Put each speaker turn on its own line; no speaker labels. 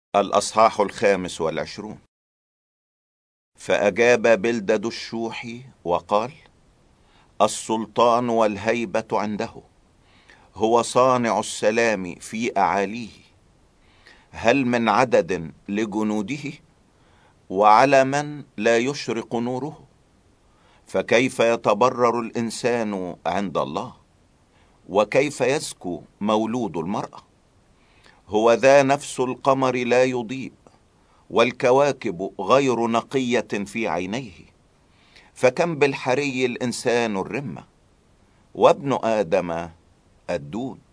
الأصحاح 25. فأجاب بلدد الشوحي وقال: السلطان والهيبة عنده، هو صانع السلام في أعاليه. هل من عدد لجنوده؟ وعلى من لا يشرق نوره؟ فكيف يتبرر الإنسان عند الله؟ وكيف يزكو مولود المرأة؟ هو ذا نفس القمر لا يضيء، والكواكب غير نقية في عينيه. فكم بالحري الإنسان الرمة، وابن آدم الدود.